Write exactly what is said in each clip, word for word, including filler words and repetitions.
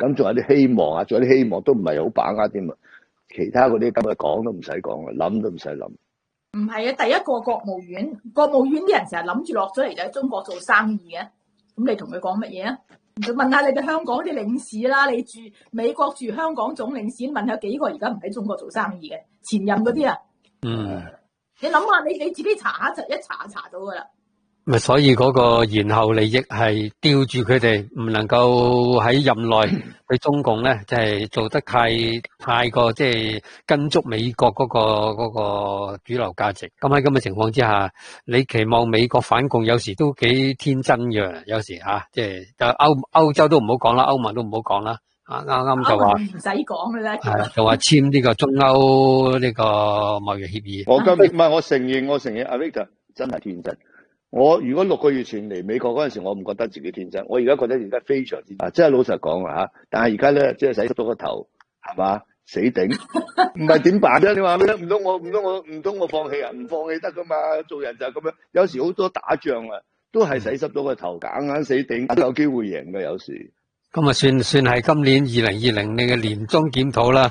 咁仲有啲希望啊，仲有啲希望都唔係好把握添啊。其他嗰啲今日講都唔使講啦，諗都唔使諗。 唔係啊，第一個國務院，國務院啲人成日諗住落咗嚟就喺中國做生意嘅，咁你同佢講乜嘢啊？就問下你哋香港啲領事啦，你住美國住香港總領事，問下幾個而家唔喺中國做生意嘅前任嗰啲啊？ 嗯， 你諗下，你你自己查下就一查查到噶啦。 咪所以嗰個延後利益係吊住佢哋，唔能夠喺任內對中共咧，即係做得太太過即係跟足美國嗰個嗰個主流價值。咁喺咁嘅情況之下，你期望美國反共，有時都幾天真嘅。有時吓，即係就歐歐洲都唔好講啦，歐盟都唔好講啦。啊，啱啱就話唔使講嘅啦， 係就話簽呢個中歐呢個貿易協議。 我今唔係我承認，我承認阿 Victor 真係天真。我如果六個月前嚟美國嗰陣時，我唔覺得自己天真。我而家覺得而家非常之啊，即係老實講啊嚇。但係而家咧，即係洗濕咗個頭，係嘛？死頂，唔係點辦啫？你話咩？唔通我唔通我唔通我放棄啊？唔放棄得噶嘛？做人就係咁樣。有時好多打仗啊，都係洗濕咗個頭，硬硬死頂，都有機會贏嘅。有時咁啊，算算係今年二零二零年嘅年終檢討啦。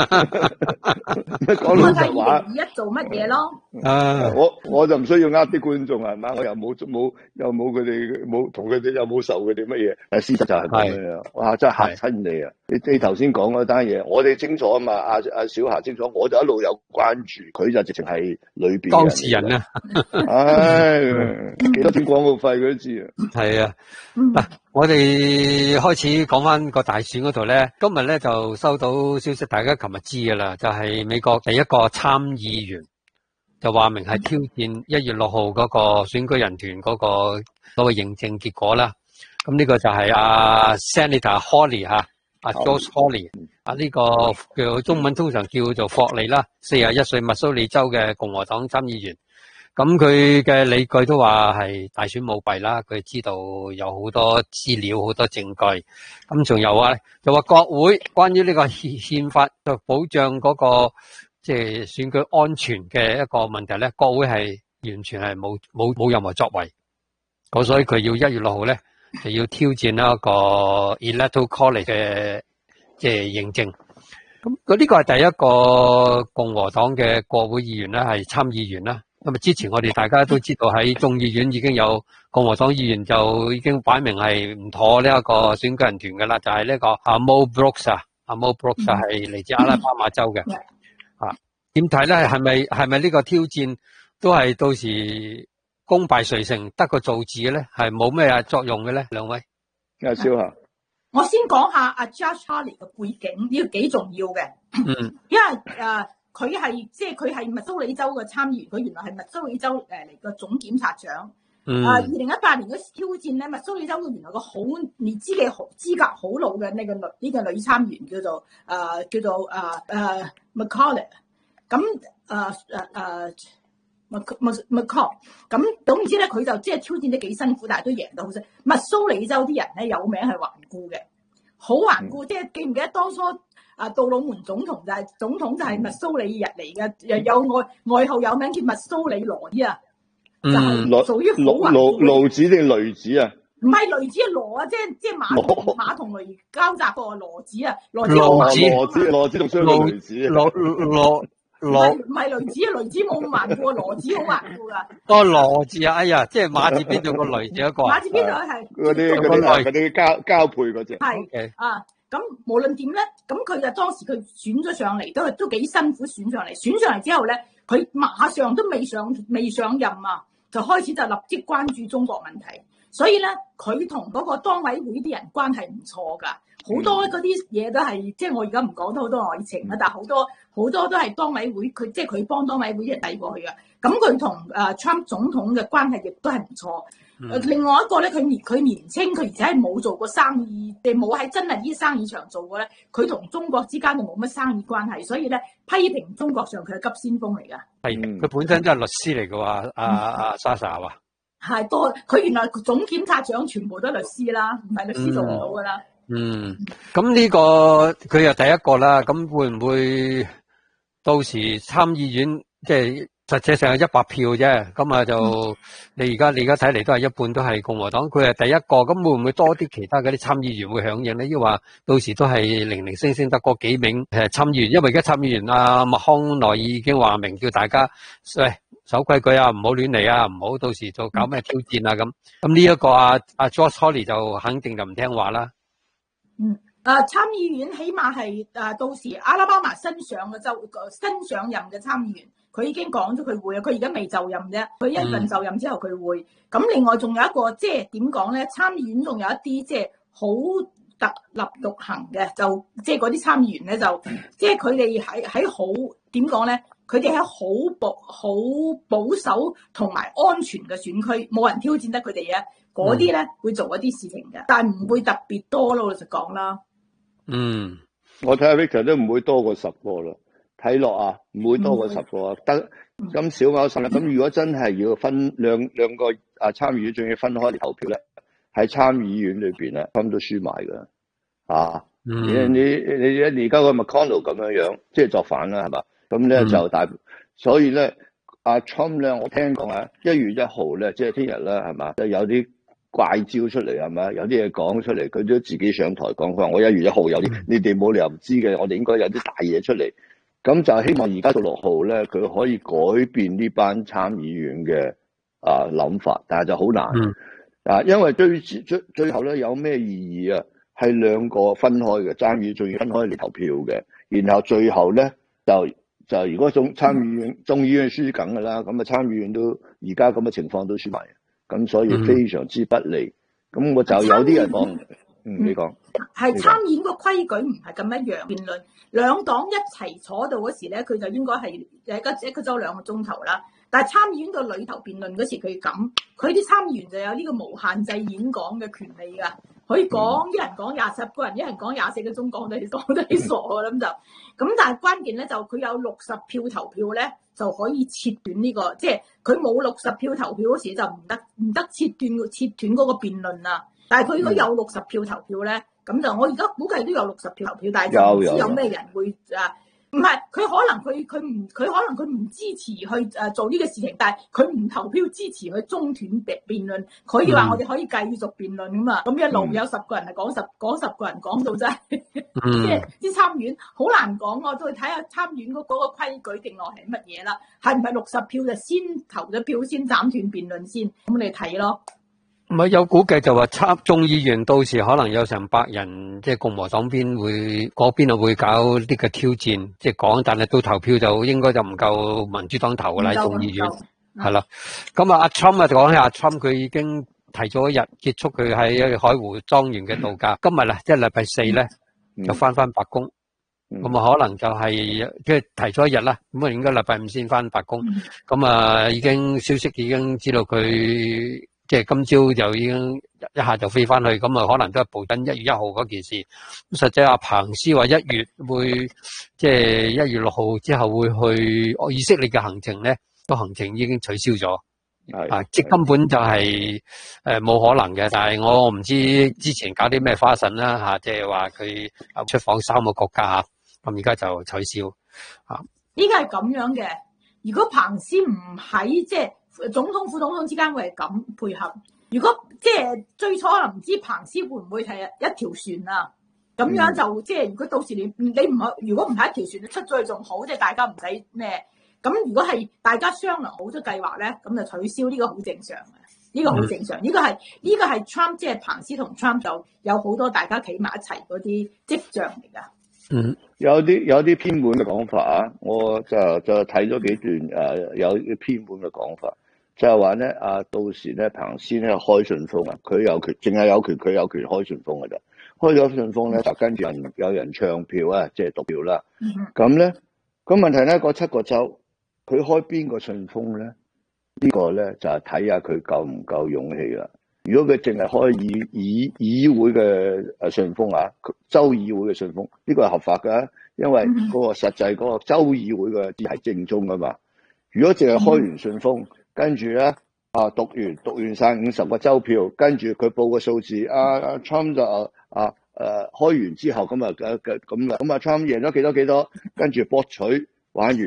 講老實話， 二零二一做乜嘢咯？ 啊， 我我就唔需要呃啲觀眾係嘛，我又冇冇又冇佢哋冇同佢哋又冇受佢哋乜嘢，但事實就係咁樣。哇！真係嚇親你啊！你你頭先講嗰單嘢，我哋清楚啊嘛，阿阿小霞清楚，我就一路有關注，佢就直情係裏邊當事人啊！ 唉，幾多錢廣告費佢都知啊！ 係啊，嗱，我哋開始講翻個大選嗰度咧，今日咧就收到消息，大家琴日知噶啦，就係美國第一個參議員就話明係挑戰一月六號嗰個選舉人團嗰個嗰個認證結果啦。咁呢個就係阿 Senator Hawley 吓，阿 Josh Hawley，啊呢個叫中文通常叫做霍利啦，四十一歲密蘇里州嘅共和黨參議員。咁佢嘅理據都話係大選舞弊啦，佢知道有好多資料、好多證據。咁仲有啊，就話國會關於呢個憲憲法就保障嗰個即係選舉安全嘅一個問題咧，國會係完全係冇冇冇任何作為。咁所以佢要一月六號咧，就要挑戰一個 Electoral College 嘅即係認證。咁佢呢個係第一個共和黨嘅國會議員啦，係參議員啦。咁啊！之前我哋大家都知道喺眾議院已經有共和黨議員就已經擺明係唔妥呢一個選舉人團嘅啦，就係呢個阿 Mo Brooks 啊，阿 Mo Brooks 係嚟自阿拉巴馬州嘅。啊，點睇咧？係咪係咪呢個挑戰都係到時功敗垂成，得個造字嘅咧？係冇咩作用嘅咧？兩位， 阿蕭下， 我先講下阿 Josh Hawley 嘅背景，呢個幾重要嘅。 嗯， 因為誒。佢係即係佢係密蘇里州嘅參議員，佢原來係密蘇里州誒嚟個總檢察長。 嗯。 啊，二零一八年嗰時挑戰咧，密蘇里州嘅原來個好年資嘅好資格好老嘅呢個女呢、這個女參議員叫做誒、呃、叫做誒誒 McCauley。咁誒誒誒 Mc McCaul。咁總言之咧，佢就即係挑戰得幾辛苦，但係都贏到好犀利。密蘇里州啲人咧有名係頑固嘅，好頑固。嗯、即係記唔記得當初？啊，杜魯門總統就係、是、總統就係密蘇里人嚟嘅，又有外外號有名叫密蘇里羅伊啊，就係屬於好頑固。 騾子定雷子啊？ 唔係雷子，係羅啊，即係即係馬同馬同雷交集個羅子啊，羅子羅子羅子同雙雷子啊， 羅羅羅唔係雷子啊，雷子冇咁頑固，羅子好頑固噶。 個羅字啊，哎呀，即係馬字邊度個雷字一個。 馬字邊度係嗰啲嗰啲嗰啲交交配嗰隻。 係啊。咁無論點咧，咁佢就當時佢選咗上嚟，都都幾辛苦選上嚟。選上嚟之後咧，佢馬上都未上未上任啊，就開始就立即關注中國問題。所以咧，佢同嗰個當委會啲人關係唔錯㗎，好多嗰啲嘢都係即係我而家唔講得好多內情啦，但係好多好多都係當委會佢即係佢幫當委會啲人遞過去㗎。咁佢同誒 Trump 總統嘅關係亦都係唔錯。嗯、另外一個咧，佢年佢年青，佢而且係冇做過生意，定冇喺真係啲生意場做過咧。佢同中國之間就冇乜生意關係，所以咧批評中國上佢係急先鋒嚟㗎。 係，佢本身都係律師嚟㗎喎，阿阿 Sasha 話。係多，佢原來總檢察長全部都係律師啦，唔係律師做唔到㗎啦。 嗯，咁呢、這個佢又第一個啦，咁會唔會到時參議院即係實際上係一百票啫，咁啊就你而家你而家睇嚟都係一半都係共和黨，佢係第一個，咁會唔會多啲其他嗰啲參議員會響應咧？抑或到時都係零零星星得嗰幾名誒參議員？因為而家參議員阿麥康奈爾已經話明叫大家喂守規矩啊，唔好亂嚟啊，唔好到時就搞咩挑戰啊咁。咁呢一個啊阿 George Hawley 就肯定就唔聽話啦。 嗯。誒、呃、參議院起碼係誒、呃、到時阿拉巴馬新上嘅州新上任嘅參議員，佢已經講咗佢會啊，佢而家未就任啫，佢一陣就任之後佢會。咁、嗯、另外仲有一個即係點講咧？參議院仲有一啲即係好特立獨行嘅，就即係嗰啲參議員咧就即係佢哋喺喺好點講咧？佢哋喺好保好保守同埋安全嘅選區，冇人挑戰得佢哋嘅嗰啲咧，會做一啲事情嘅，但係唔會特別多咯。老實講啦。 嗯， 我睇下 Victor 都唔會多過十個啦，睇落啊，唔會多過十個啊，得咁少貓神啦。咁如果真係要分兩兩個啊參議院，仲要分開嚟投票咧，喺參議院裏邊咧，分都輸埋噶啊！ 嗯、 你你你而家個 McConnell 咁樣樣，即係作反啦，係嘛？咁咧就大，嗯、所以咧阿 Trump 咧，我聽講啊，一月一號咧，即係聽日啦，係嘛？就有啲怪招出嚟係咪？有啲嘢講出嚟，佢都自己上台講，佢話我一月一號有啲，嗯、你哋冇理由唔知嘅，我哋應該有啲大嘢出嚟。咁就希望而家到六號咧，佢可以改變呢班參議員嘅啊諗法，但係就好難、嗯、啊，因為最最最後咧有咩意義啊？係兩個分開嘅參議院，仲要分開嚟投票嘅，然後最後咧就就如果眾參議院眾議院輸緊㗎啦，咁啊參議院都而家咁嘅情況都輸埋。咁所以非常之不利，咁、嗯、我就有啲人講，嗯，你講係參議院個規矩唔係咁一樣，辯論兩黨一齊坐到嗰時咧，佢就應該係一個一個週兩個鐘頭啦。但係參議院個裏頭辯論嗰時佢咁，佢啲參議員就有呢個無限制演講嘅權利㗎，可以講一、嗯、人講廿十個人，一人講廿四個鐘，講到你講到你傻㗎咁就，咁但係關鍵咧就佢有六十票投票咧。就可以切斷呢、這個，即係佢冇六十票投票嗰時就唔得，唔得切斷切斷嗰個辯論啊！但係佢如果有六十票投票咧，咁就我而家估計都有六十票投票，但係就唔知有咩人會啊？唔係佢可能佢佢唔佢可能佢唔支持去誒做呢個事情，但係佢唔投票支持去中斷辯辯論，可以話我哋可以繼續辯論㗎嘛？咁一路有十個人係講十講十個人講到真係，即係啲參院好難講，我都去睇下參院嗰嗰個規矩定落係乜嘢啦？係唔係六十票就先投咗票先斬斷辯論先？咁你睇咯。 唔係有估計就話參眾議員到時可能有成百人，即係共和黨邊會嗰邊啊會搞呢個挑戰，即係講，但係到投票就應該就唔夠民主黨投噶啦，眾議院係啦。咁啊，阿 Trump 啊，講起阿 Trump，佢已經提咗一日結束佢喺海湖莊園嘅度假。今日啊，即係禮拜四咧，就翻翻白宮。咁啊，可能就係即係提咗一日啦。咁啊，應該禮拜五先翻白宮。咁啊，已經消息已經知道佢。即係今朝就已經一下就飛翻去，咁啊可能都係步緊一月一號嗰件事。咁實際阿彭斯話一月會，即係一月六號之後會去以色列嘅行程咧，個行程已經取消咗。係啊，即係根本就係誒冇可能嘅。但係我唔知之前搞啲咩花神啦吓，即係話佢出訪三個國家，咁而家就取消。啊， 依家係咁樣嘅。如果彭斯唔喺即係。總統副總統之間會係咁配合。如果即係最初可能唔知彭斯會唔會係一條船啊，咁樣就即係如果到時你你唔如果唔係一條船，你出咗去仲好，即係大家唔使咩。咁如果係大家商量好咗計劃咧，咁就取消呢個好正常嘅，呢個好正常。呢個係呢個係 Trump 即係彭斯同 Trump 就有好多大家企埋一齊嗰啲跡象嚟㗎。 嗯，有啲有啲偏門嘅講法啊，我就就睇咗幾段誒，有啲偏門嘅講法。就係話咧，啊，到時咧，彭斯咧開信封啊，佢有權，淨係有權，佢有權開信封㗎咋。開咗信封咧，就跟住人有人唱票啊，即係讀票啦。咁咧，咁問題咧，嗰七個州，佢開邊個信封咧？呢個咧就係睇下佢夠唔夠勇氣啦。如果佢淨係開議議議會嘅誒信封啊，州議會嘅信封，呢個係合法㗎，因為嗰個實際嗰個州議會嘅係正宗㗎嘛。如果淨係開完信封，跟住咧，啊讀完讀完晒五十個州票，跟住佢報個數字，啊啊 Trump 就啊啊誒開完之後咁啊嘅嘅咁啦，咁啊 Trump 贏咗幾多幾多，跟住博取玩完，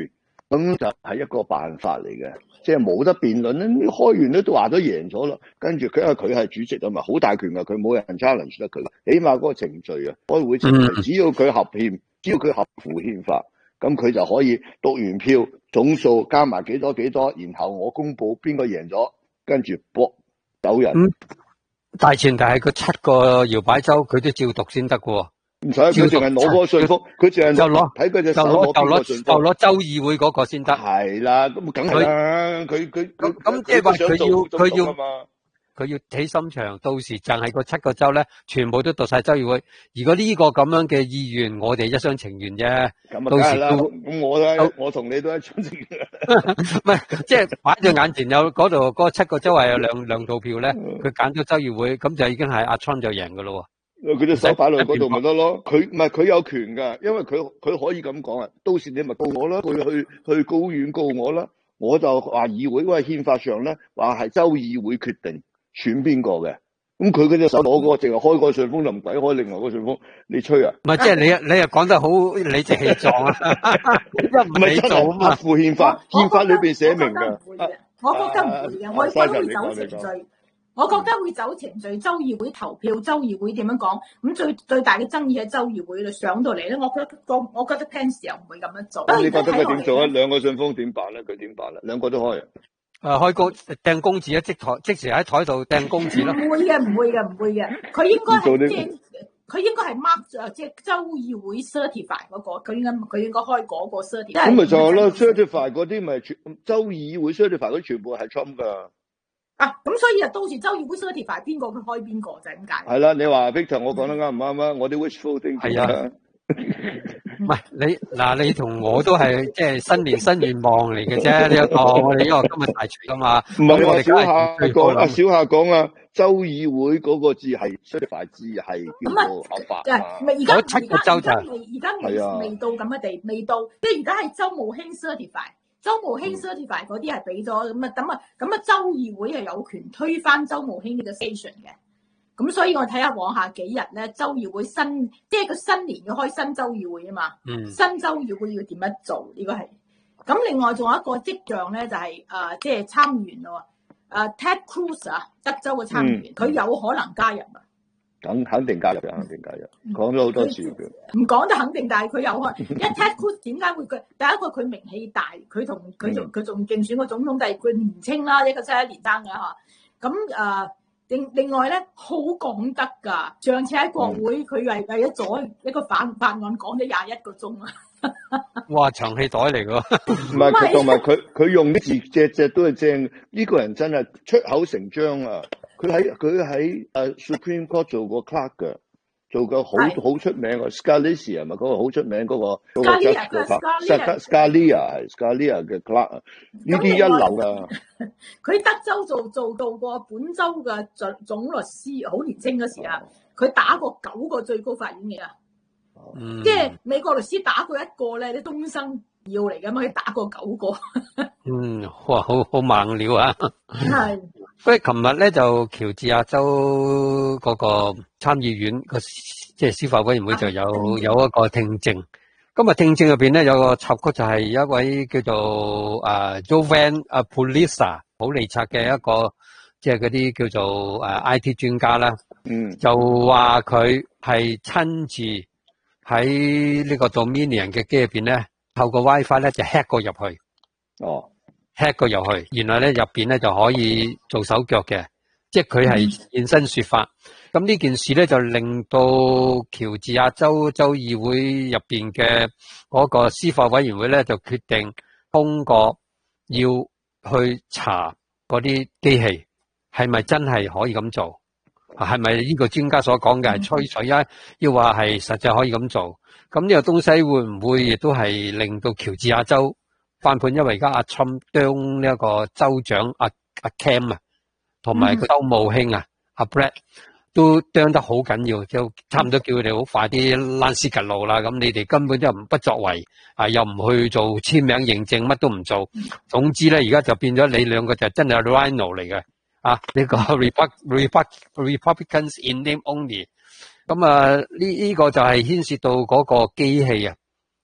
咁就係一個辦法嚟嘅，即係冇得辯論咧。開完咧都話咗贏咗啦，跟住佢因為佢係主席啊嘛，好大權噶，佢冇人 challenge 得佢。起碼嗰個程序啊，開會程序，只要佢合憲，只要佢合乎憲法，咁佢就可以讀完票總數加埋幾多幾多，然後我公佈邊個贏咗，跟住搏走人。 嗯，大前提係佢七個搖擺州佢都照讀先得嘅喎。 唔使，佢淨係攞嗰個信封，佢淨係就攞睇佢隻手就攞就攞就攞州議會嗰個先得。 係啦，咁梗係啦，佢佢咁咁即係話佢要佢要嘛， 佢要起心腸，到時淨係個七個州咧，全部都讀晒州議會。如果呢個咁樣嘅意願，我哋一廂情願啫。 咁到時都咁我咧，我同你都一廂情願。 唔係，即係擺在眼前有嗰度嗰七個州係有兩兩套票咧，佢揀咗州議會，咁就已經係阿川就贏噶咯。 佢隻手擺落嗰度咪得咯？佢唔係佢有權噶，因為佢佢可以咁講啊。到時你咪告我啦，佢去去高院告我啦。我就話議會，因為憲法上咧話係州議會決定選邊個嘅。咁佢嗰隻手攞嗰個，淨係開個信封就唔使開另外個信封，你吹啊？ 唔係，即係你你又講得好理直氣壯啊！唔係你做啊嘛， 合乎憲法，憲法裏邊寫明嘅。 我覺得唔會嘅，我覺得會走程序。我覺得會走程序，州議會投票，州議會點樣講？咁最最大嘅爭議喺州議會度上到嚟咧，我覺得個我覺得 Pence 又唔會咁樣做。 咁你覺得佢點做啊？兩個信封點辦咧？佢點辦咧？兩個都開啊！ 誒，開公掟公字啊，即台即時喺台度掟公字咯。 唔會嘅，唔會嘅，唔會嘅。佢應該係即係佢應該係 mark 誒，即係州議會 certify 嗰個，佢應該佢應該開嗰個 certify。 咁咪就係咯 ，certify 嗰啲咪全州議會 certify 嗰全部係 Trump 噶。 啊，咁所以啊，到時州議會 certify 邊個佢開邊個就係咁解。 係啦，你話 Victor，我講得啱唔啱啊？我啲 wishful thinking 係啊，唔係你嗱，你同我都係即係新年新願望嚟嘅啫。呢一個我哋因為今日大選噶嘛， 唔係我哋小夏講啊，小夏講啊，州議會嗰個字係 certify 字係叫做合法啊。 而家七個州就未而家未未到咁嘅地，未到，即係而家係州務卿 certify。州務卿 certify 嗰啲係俾咗咁啊，咁啊，咁啊，州議會係有權推翻州務卿呢個 station 嘅。咁所以我睇下往下幾日咧，州議會新即係個新年要開新州議會啊嘛。嗯。新州議會要點樣做？呢個係。咁另外仲有一個跡象咧，就係誒即係參議員咯。誒 Ted Cruz 啊，德州嘅參議員，佢、嗯、有可能加入啊。 肯肯定加入嘅，肯定加入。講咗好多次嘅。唔講得肯定，但係佢有可能。因為 Ted Cruz 點解會佢第一個佢名氣大，佢同佢仲佢仲競選個總統，第二佢年青啦，一個七一年生嘅嚇。咁誒另另外咧，好講得㗎。上次喺國會，佢為為咗咗一個反法案講咗廿一個鐘啊！ 哇，長氣袋嚟㗎。 唔係佢同埋佢佢用啲字隻隻都係正。呢、呢個人真係出口成章啊！佢喺佢喺誒 Supreme Court 做過 clerk 嘅，做過好好出名嘅 Scalise 係咪嗰個好出名嗰個嗰個 judge 個 clerk？Scalia 係 Scalia 嘅 clerk 啊，呢啲一流噶。 佢德州做做到過本州嘅總總律師，好年青嗰時啊，佢打過九個最高法院嘅啊，嗯、即係美國律師打過一個咧，啲終身要嚟㗎嘛，佢打過九個。 嗯，哇，好好猛料啊！ 係。 所以琴日咧就喬治亞州嗰個參議院個即係司法委員會就有有一個聽證。今日聽證入邊咧有個插曲，就係一位叫做誒 Jovan 啊 Pulitzer 普利策嘅一個即係嗰啲叫做誒 I T 專家啦。嗯，就話佢係親自喺呢個 Dominion 嘅機入邊咧，透過 WiFi 咧就 hack 過入去。哦。hack 過入去，原來咧入邊咧就可以做手腳嘅，即係佢係現身說法。咁呢、嗯、件事咧就令到喬治亞州州議會入邊嘅嗰個司法委員會咧就決定通過要去查嗰啲機器係咪真係可以咁做，係咪呢個專家所講嘅係吹水啊？要話係實際可以咁做，咁呢個東西會唔會亦都係令到喬治亞州翻盤？因為而家阿 Trump 將呢一個州長阿阿 Cam 啊，同埋個州務卿啊阿 Brett 都啄得好緊要，就差唔多叫佢哋好快啲躝屍趌路啦。咁你哋根本就唔不作為，啊又唔去做簽名認證，乜都唔做。總之咧，而家就變咗你兩個就真係 Rhino 嚟嘅，啊呢個 Republic Republicans in name only。咁啊呢呢個就係牽涉到嗰個機器啊。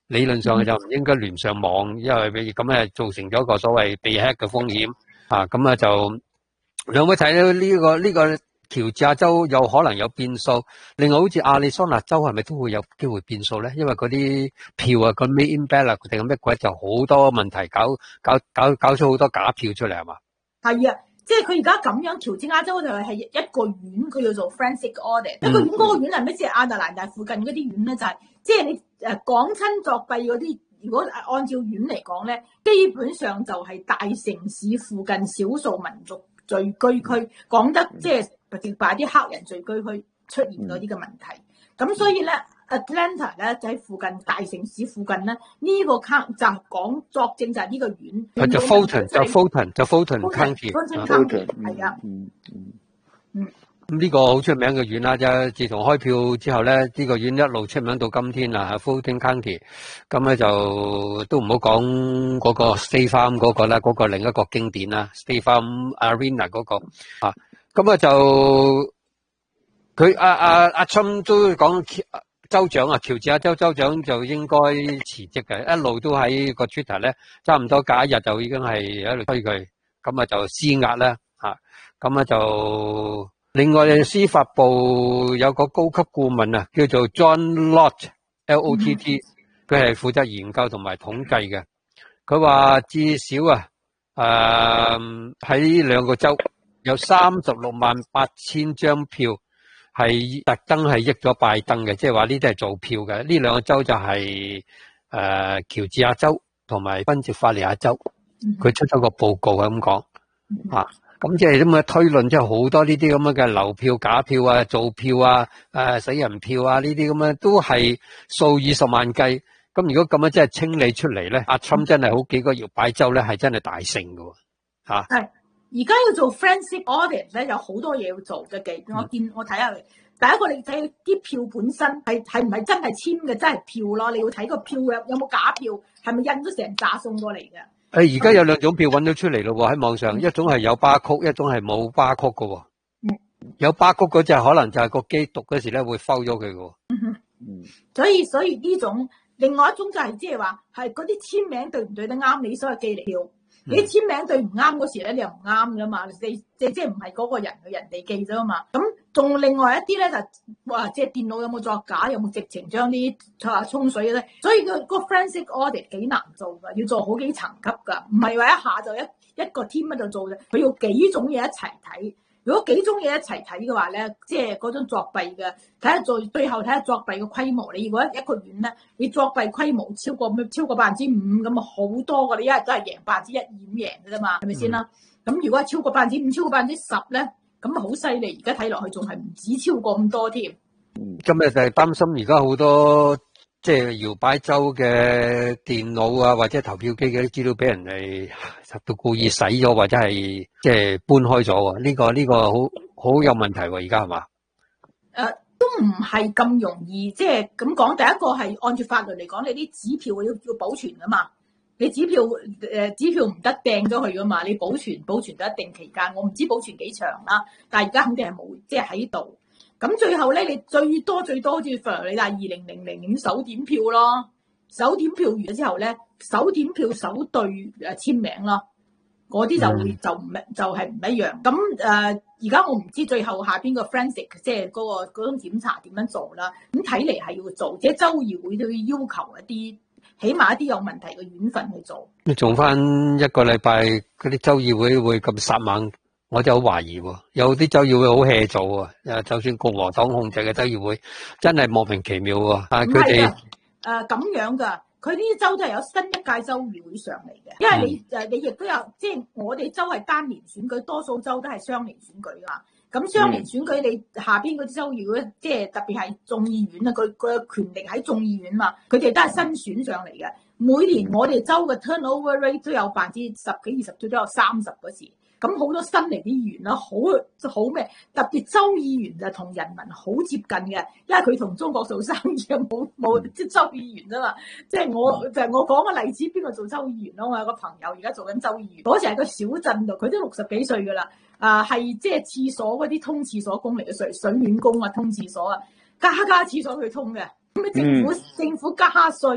理論上就唔應該連上網，因為咁誒造成咗一個所謂被 hack 嘅風險啊。咁啊就兩位睇到呢個呢個喬治亞州有可能有變數，另外好似亞利桑那州係咪都會有機會變數咧？因為嗰啲票啊，個 mail-in ballot 定係咩鬼就好多問題，搞搞搞搞出好多假票出嚟係嘛？ 係啊。即係佢而家咁樣，喬治亞州就係一個縣，佢要做 forensic audit。一個縣嗰個縣係咩？即係亞特蘭大附近嗰啲縣咧，就係即係你誒講親作弊嗰啲。如果按照縣嚟講咧，基本上就係大城市附近少數民族聚居區，講得即係直白啲黑人聚居區出現嗰啲嘅問題。咁所以咧 ，Atlanta 咧就喺附近大城市附近咧，呢、這個卡就講作證就係呢個縣。 就 Fulton 就 Fulton 就 Fulton County。 Fulton 係啊。 嗯嗯嗯。咁呢個好出名嘅縣啦，就自從開票之後咧，呢、這個縣一路出名到今天啦 ，Fulton County。咁咧就都唔好講嗰個 State Farm 嗰個啦，嗰、那個另一個經典啦 ，State Farm Arena 嗰、那個啊。咁啊就佢阿阿阿侵都講州長啊，喬治亞州州長就應該辭職嘅，一路都喺個 Twitter 咧，差唔多隔一日就已經係喺度推佢，咁啊就施壓啦嚇，咁啊就另外司法部有個高級顧問啊，叫做 John Lott L O T T， 佢係負責研究同埋統計嘅，佢話至少啊誒喺兩個州有三十六萬八千張票。係特登係益咗拜登嘅，即係話呢啲係做票嘅。呢兩個州就係、是、誒、呃、喬治亞州同埋賓夕法尼亞州，佢出咗個報告係咁講啊。咁即係咁嘅推論，即係好多呢啲咁樣嘅流票、假票啊、造票啊、誒、啊、死人票啊呢啲咁樣，都係數以十萬計。咁如果咁樣真係清理出嚟咧，阿侵真係好幾個搖擺州咧係真係大勝㗎吓。係。 而家要做 forensic audit 咧，有好多嘢要做嘅。記我見我睇下佢，第一個你睇啲票本身係係唔係真係簽嘅，真係票咯。你要睇個票有有冇假票，係咪印咗成紮送過嚟嘅？ 誒，而家有兩種票揾咗出嚟咯喎，喺網上，一種係有巴曲，一種係冇巴曲嘅喎。嗯，有巴曲嗰隻可能就係個機讀嗰時咧會 foul 咗佢嘅喎。 嗯，所以所以呢種另外一種就係即係話係嗰啲簽名對唔對得啱你所謂寄嚟票。你簽名對唔啱嗰時咧，你又唔啱噶嘛？你即即即唔係嗰個人嘅人哋記咗嘛？咁仲另外一啲咧就話即係電腦有冇作假，有冇直情將啲啊沖水咧？所以個個 forensic audit 幾難做噶，要做好幾層級噶，唔係話一下就一一個 team 喺度做嘅，佢要幾種嘢一齊睇。如果幾種嘢一齊睇嘅話咧，即係嗰種作弊嘅，睇下做最後睇下作弊嘅規模。你如果一個縣咧，你作弊規模超過超過百分之五咁啊，好多噶，你一日都係贏百分之一點贏嘅啫嘛，係咪先啦？咁、嗯、如果係超過百分之五、超過百分之十咧，咁啊好犀利。而家睇落去仲係唔止超過咁多添。 今日就係擔心而家好多即係搖擺州嘅電腦啊，或者投票機嘅啲資料俾人哋都故意洗咗，或者係即係搬開咗。呢、這個呢、這個好好有問題喎，而家係嘛？誒、 呃，都唔係咁容易，即係咁講。第一個係按照法律嚟講，你啲紙票要要保存噶嘛。你紙票誒、呃、紙票唔得掟咗去噶嘛，你保存保存到一定期間，我唔知保存幾長啦。但係而家肯定係冇，即係喺度。咁最後咧，你最多最多好似 for 你話二零零零年手點票咯，手點票完咗之後咧，手點票手對誒簽名咯，嗰啲就會、嗯、就唔就係唔一樣。咁誒而家我唔知最後下邊個 forensic 即係嗰個嗰種檢查點樣做啦。咁睇嚟係要做，即係州議會都要要求一啲，起碼一啲有問題嘅縣份去做。你做翻一個禮拜嗰啲州議會會咁殺猛？我就好懷疑喎，有啲州議會好 hea 做喎，就算共和黨控制嘅州議會，真係莫名其妙喎。但係佢哋誒咁樣㗎，佢呢啲州都係有新一屆州議會上嚟嘅，因為你誒、嗯、你亦都有，即係我哋州係單年選舉，多數州都係雙年選舉㗎。咁雙年選舉你下邊嗰啲州議會，即係特別係眾議院啊，佢佢嘅權力喺眾議院嘛，佢哋都係新選上嚟嘅。每年我哋州嘅 turnover rate 都有百分之十幾二十，最多有三十嗰時。咁好多新嚟啲議員啦，好好咩？特別州議員就同人民好接近嘅，因為佢同中國做生意啊，冇冇即係州議員啫嘛。即係我就係我講個例子，邊個做州議員咯？我有個朋友而家做緊州議員，嗰時係個小鎮度，佢都六十幾歲噶啦。啊，係即係廁所嗰啲通廁所工嚟嘅，水水暖工啊，通廁所啊，家家廁所佢通嘅。咁啊，政府、嗯、政府加稅。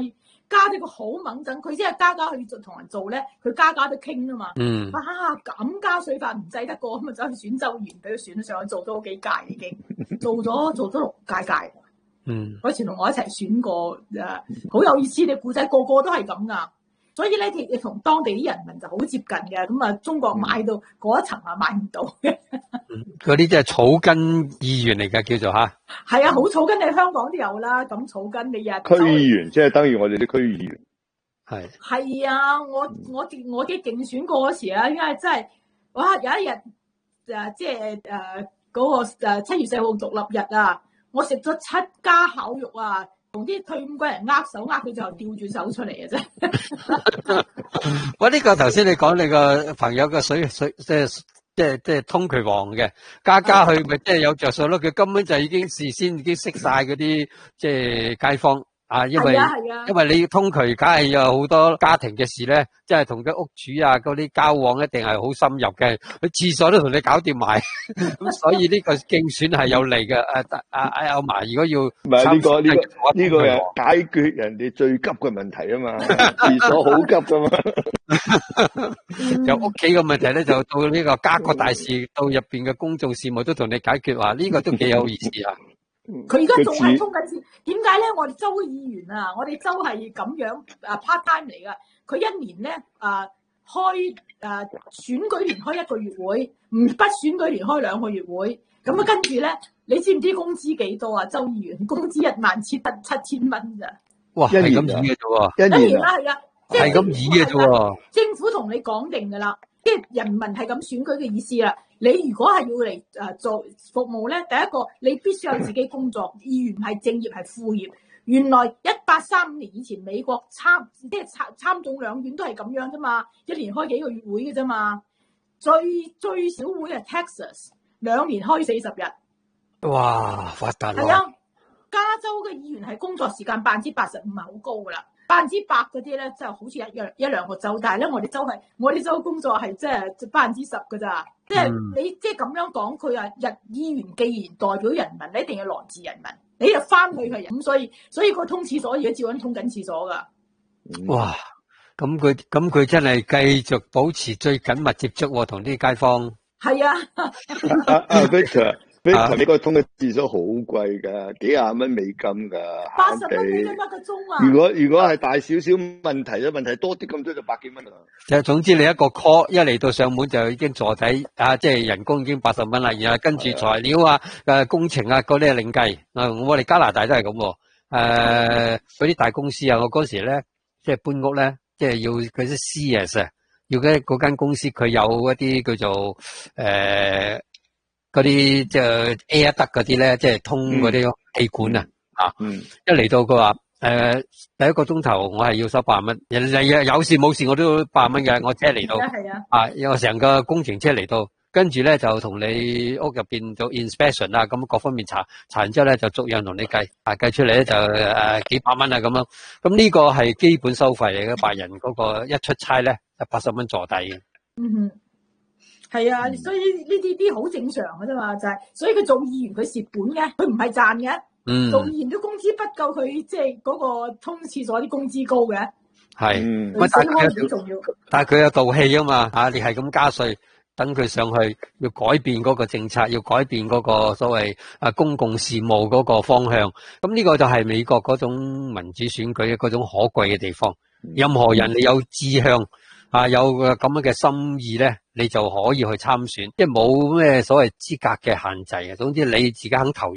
加咗個好猛陣，佢先係家家去做同人做咧，佢家家都傾啊嘛。 嗯。 哇！咁加水法唔制得過，咁啊走去選州議員，俾佢選咗上去，做咗好幾屆已經，做咗做咗六屆屆。 嗯。 嗰次同我一齊選過，誒、呃，好有意思嘅故仔，個個都係咁噶。所以咧，亦同當地啲人民就好接近嘅。咁啊，中國買到嗰一層啊，買唔到嘅。 嗰啲即係草根議員嚟㗎，叫做吓。 係啊，好草根，你香港都有啦。咁草根你日區議員即係等於我哋啲區議員。 係。 係啊，我我我啲競選過嗰時啊，因為真係哇，有一日誒，即係誒嗰個誒七月四號獨立日啊，我食咗七家烤肉啊！同啲退伍軍人握手，握佢就吊住手出嚟嘅啫。 我呢個頭先你講你個朋友嘅水水即係即係即係通渠王嘅，家家去咪即係有着數咯。佢根本就已經事先已經識晒嗰啲即係街坊啊，因為因為你要通渠，梗係有好多家庭嘅事咧，即係同啲屋主啊嗰啲交往一定係好深入嘅。佢廁所都同你搞掂埋，咁所以呢個競選係有利嘅。誒阿阿阿嫲，如果要唔係呢個呢個呢個係解決人哋最急嘅問題啊嘛，廁所好急噶嘛。 由屋企嘅問題咧，就到呢個家國大事，到入邊嘅公眾事務都同你解決，話呢個都幾有意思啊！ 佢而家仲係通緊線，點解咧？我哋州議員啊，我哋州係咁樣啊 part time 嚟噶。佢一年咧啊開啊選舉年開一個月會，唔不選舉年開兩個月會。咁啊跟住咧，你知唔知工資幾多啊？州議員工資一萬七七千蚊咋？ 哇，係咁易嘅啫喎！ 一年啦，係啊， 係咁易嘅啫喎！ 政府同你講定噶啦，即係人民係咁選舉嘅意思啦。你如果係要嚟誒做服務咧，第一個你必須有自己工作，議員係正業係副業。原來一八三五年以前美國參即係參參眾兩院都係咁樣啫嘛，一年開幾個月會嘅啫嘛。最最少會係 Texas 兩年開四十日。 哇，發達啦！ 係啊，加州嘅議員係工作時間百分之八十五係好高噶啦。百分之百嗰啲咧，就好似一樣一兩個州，但係咧，我哋州係我哋州工作係即係百分之十噶咋，即係你即係咁樣講，佢話日議員既然代表人民，你一定要來自人民，你又翻去係人，咁所以所以個通廁所而家照緊通緊廁所噶。 哇！咁佢咁佢真係繼續保持最緊密接觸同啲街坊。 係啊， 阿阿 Victor。你個通嘅廁所好貴噶，幾廿蚊美金噶， 八十蚊美金一個鐘啊！ 如果如果係大少少問題嘅問題多啲咁多就百幾蚊啦。 就總之你一個 call 一嚟到上門就已經坐底啊，即係人工已經八十蚊啦，然後跟住材料啊、誒工程啊嗰啲係另計。啊，我哋加拿大都係咁，誒嗰啲大公司啊，我嗰時咧即係搬屋咧，即係要嗰啲 C S 啊，要嗰嗰間公司佢有一啲叫做誒。呃嗰啲即係 air 得嗰啲咧，即係通嗰啲氣管啊，啊，一嚟到佢話誒第一個鐘頭我係要收八十蚊，人哋有事冇事我都八十蚊嘅，我車嚟到， 係啊， 啊，因為成個工程車嚟到，跟住咧就同你屋入邊做 inspection 啊，咁各方面查查完之後咧就逐樣同你計，啊計出嚟咧就誒幾百蚊啊咁樣，咁呢個係基本收費嚟嘅，白人嗰個一出差咧就八十蚊坐底嘅。 嗯哼。係啊，所以呢啲啲好正常嘅啫嘛，就係、是，所以佢做議員佢蝕本嘅，佢唔係賺嘅。嗯，做議員啲工資不夠佢即係嗰個通廁所啲工資高嘅。係，嗯，但係佢好重要。 但係佢有道氣啊嘛，啊，你係咁加稅，等佢上去要改變嗰個政策，要改變嗰個所謂啊公共事務嗰個方向。咁呢個就係美國嗰種民主選舉嘅嗰種可貴嘅地方。任何人你有志向。啊，有咁樣嘅心意咧，你就可以去參選，即係冇咩所謂資格嘅限制嘅。總之你自己肯投。